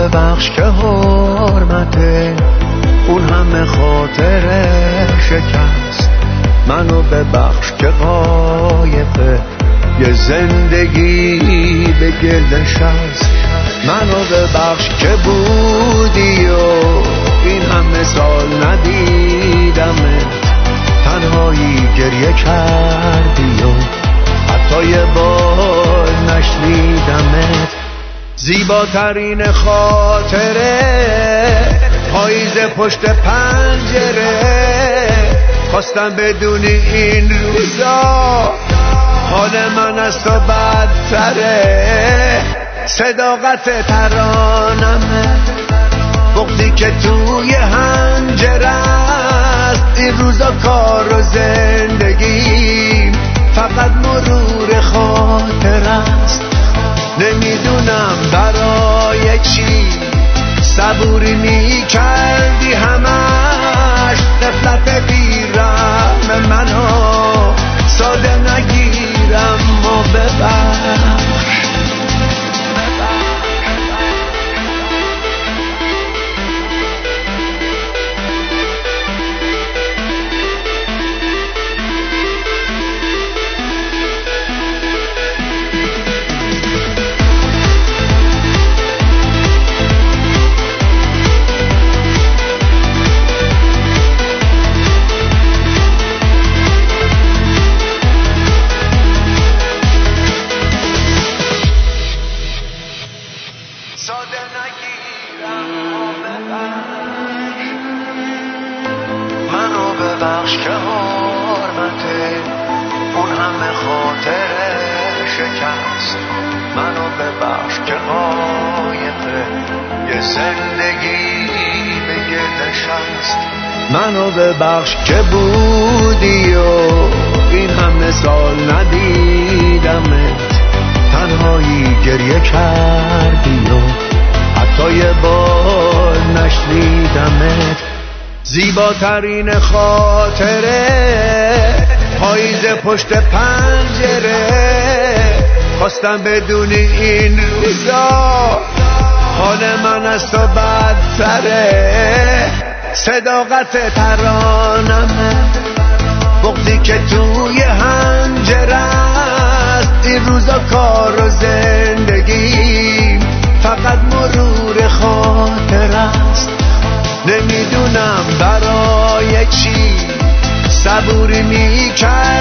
ببخش که حرمته اون همه خاطر شکست. منو ببخش که قایقه یه زندگی به گل نشست. منو ببخش که بودی و این همه سال ندیدمت، تنهایی گریه کردی و حتی یه بار نشنیدمت. زیباترین خاطره پاییز پشت پنجره، خواستم بدونی این روزا حال من از تو بدتره. صداقت ترانمه بغضی که توی هنجره است. این روزا کار و زندگی فقط مرور خاطر است. نمیدونم برای چی صبوری میکردی همش. نفلت بیرم منو ساده نگیرم و ببخش. منو ببخش که حرمته اون همه خاطر شکست. منو ببخش که قایقه یه زندگی به گل نشست. منو ببخش که بودی و این همه سال ندیدمت، تنهایی گریه کردی و حتی یه بار نشنیدمت. زیباترین خاطره پاییز پشت پنجره، خواستم بدونی این روزا حال من از تو بدتره. صداقت ترانمه بغضی که توی هنجره است. این روزا کار و زندگی فقط مرور خاطر است. نمیدونم برای چی صبوری میکرد